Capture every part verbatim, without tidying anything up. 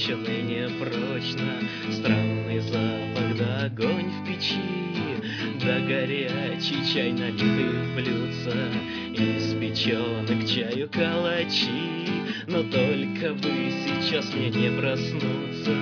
скрученный непрочно. Странный запах, да огонь в печи, да горячий чай, налитый в блюдца, из печенок чаю калачи. Но только бы сейчас мне не проснуться.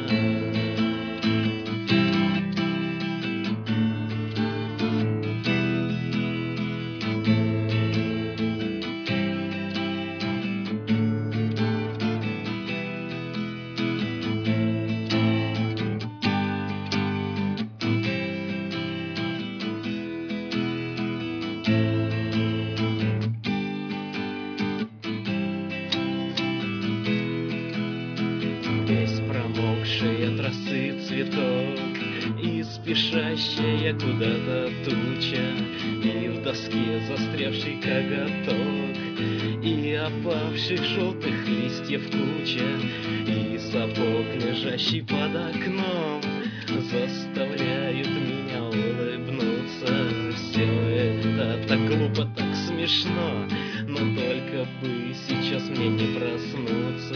Весь промокший от росы цветок и спешащая куда-то туча, и в доске застрявший коготок, и опавших желтых листьев куча, и сапог, лежащий под окном, заставляют меня улыбнуться. Все это так глупо, так смешно, но только бы сейчас мне не проснуться.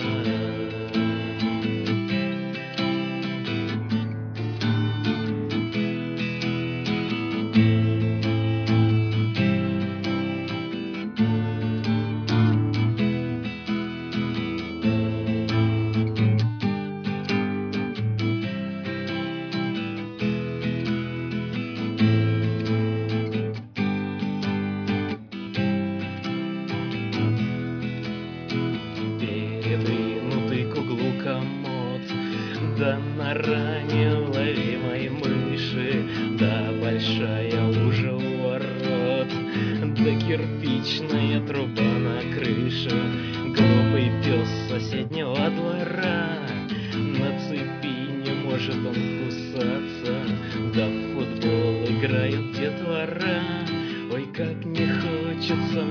Передвинутый к углу комод, да на ране уловимой мыши, да большая лужа у ворот, да кирпичная труба на крыше. Глупый пес соседнего двора, на цепи не может он кусаться, да в футбол играют детвора. Ой, как не хочется